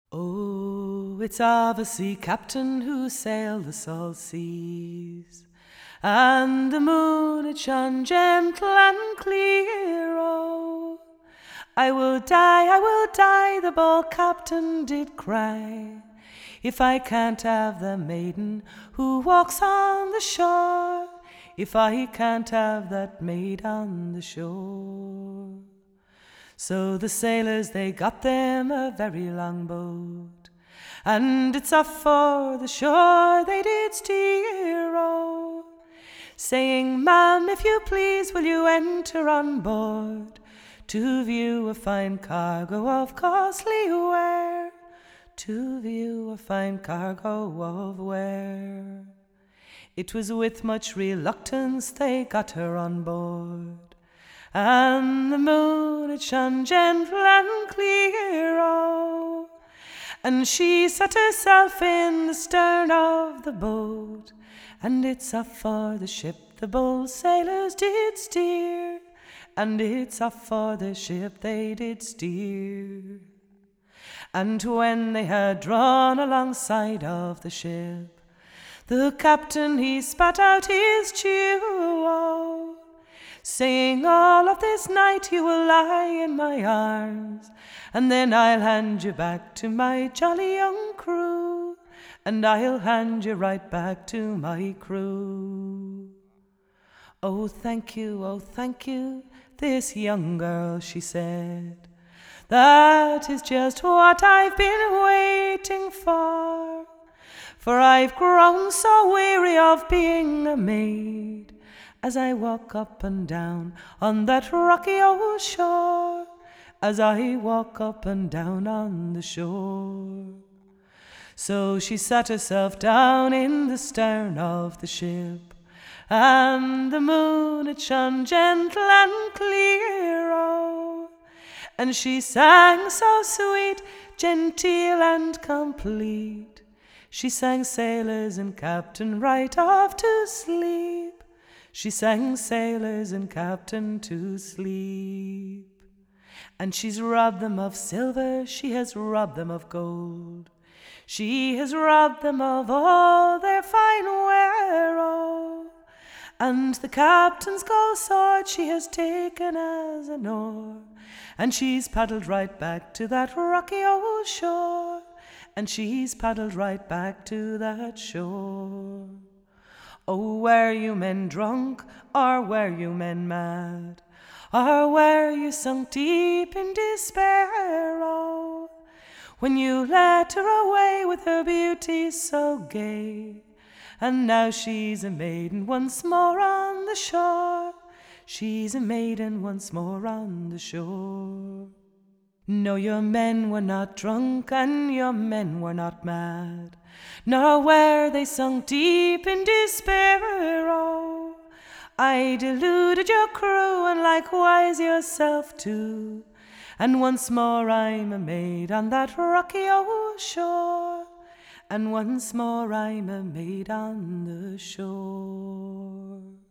Oh, it's of a sea captain who sailed the salt seas, and the moon it shone gentle and clear. Oh, I will die, the bold captain did cry, if I can't have the maiden who walks on the shore, if I can't have that maid on the shore. So the sailors they got them a very long boat, and it's off for the shore they did steer. Oh, saying, "Ma'am, if you please, will you enter on board, to view a fine cargo of costly ware, to view a fine cargo of ware." It was with much reluctance they got her on board, and the moon it shone gentle and clear. Oh, and she set herself in the stern of the boat, and it's off for the ship the bold sailors did steer, and it's off for the ship they did steer. And when they had drawn alongside of the ship, the captain he spat out his chew, oh, saying, "All of this night you will lie in my arms, and then I'll hand you back to my jolly young crew, and I'll hand you right back to my crew." Oh, thank you, this young girl, she said. "That is just what I've been waiting for I've grown so weary of being a maid, as I walk up and down on that rocky old shore, as I walk up and down on the shore." So she sat herself down in the stern of the ship, and the moon it shone gentle and clear. Oh, and she sang so sweet, genteel and complete, she sang sailors and captain right off to sleep, she sang sailors and captain to sleep. And she's robbed them of silver, she has robbed them of gold, she has robbed them of all their fine wear. Oh, and the captain's gold sword she has taken as an oar, and she's paddled right back to that rocky old shore, and she's paddled right back to that shore. Oh, were you men drunk, or were you men mad, or were you sunk deep in despair? Oh, when you led her away with her beauty so gay, and now she's a maiden once more on the shore, she's a maiden once more on the shore. No, your men were not drunk, and your men were not mad, nor were they sunk deep in despair. Oh, I deluded your crew, and likewise yourself too, and once more I'm a maid on that rocky old shore, and once more I'm a maid on the shore.